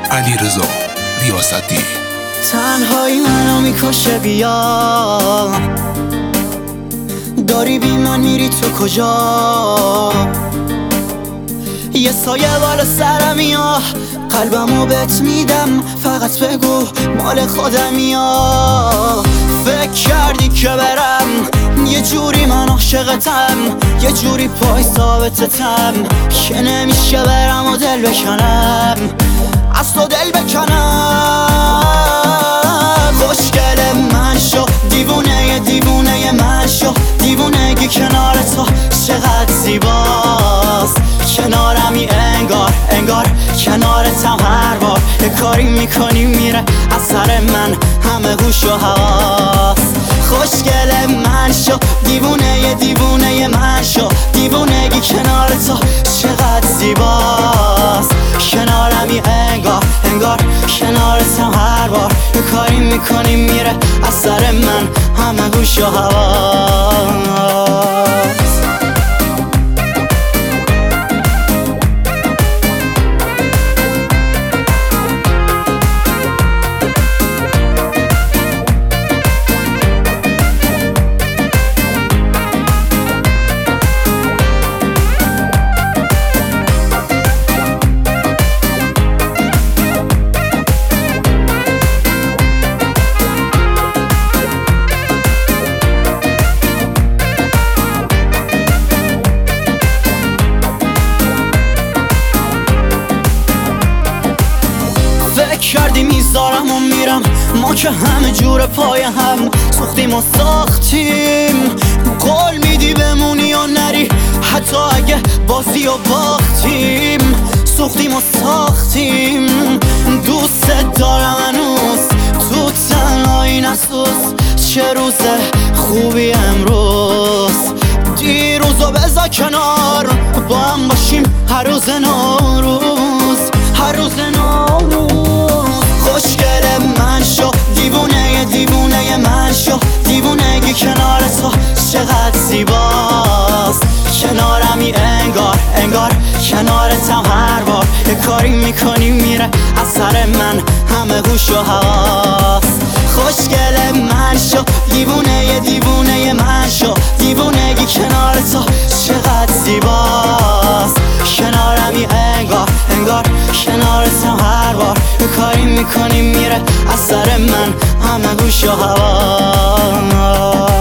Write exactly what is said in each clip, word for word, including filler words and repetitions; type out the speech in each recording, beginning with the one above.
علیرضا ریاستی. تنهایی منو میکشه، بیا داری بی من میری تو کجا؟ یه سایه بالا سرم یا قلبمو بهت میدم، فقط بگو مال خودم یا فکر کردی که برم یه جوری من عاشقتم، یه جوری پای ثابتتم که نمیشه برم و دل بکنم، از تو دل بکنم. خوشگل من شو، دیوونه دیوونه من شو، دیوونگی کنار تو چقدر زیباست، کنارمی انگار انگار کنارتم هر بار یه کاری میکنی میره از سر من همه هوش و حواس. خوشگل من شو، دیوونه دیوونه من شو، دیوونگی کنار تو چقدر زیباست، کنارمی انگار انگار کنارتم هر بار یه کاری میکنی میره از سر من همه هوش و حواس. کردی میذارم و میرم، ما که همه جور پای هم سوختیم و ساختیم، قول میدی بمونی یا نری حتی اگه بازی و باختیم، سوختیم و ساختیم. دوست دارم هنوز تو تنهایی نسوز، چه روز خوبی امروز، دیروزو بذار کنار با هم باشیم هر روز نوروز، هر روز نوروز. خوشگل من شو، دیوونه دیوونه من شو، دیوونگی کنار تو چقدر زیباست، کنارمی انگار انگار کنارتم هر بار یه کاری میکنی میره از سر من همه هوش و حواس. خوشگل من شو، دیوونه دیوونه من شو، دیوونگی کنار تو چقدر زیباست، کنارمی انگار انگار کنارتم هر بار یه کاری میکنی میره از سر من همه هوش و حواس.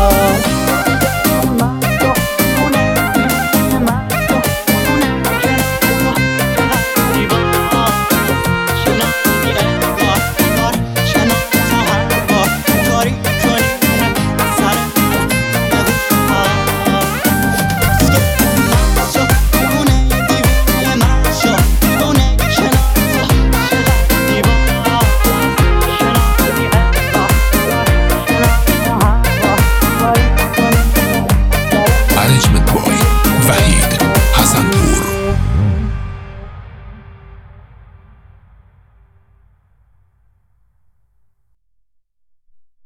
Management Board.